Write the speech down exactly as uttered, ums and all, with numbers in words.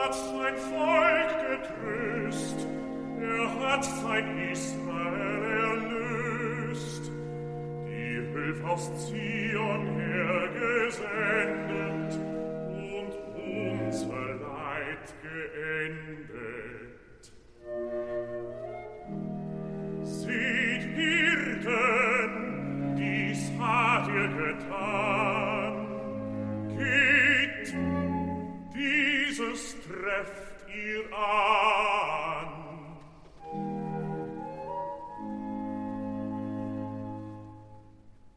hat sein Volk getröst, er hat sein Israel erlöst, die Hilfe aus Zion hergesendet und unser Leid geendet. Seht, Hirten, dies hat ihr getan. Geht, dieses trefft ihr an.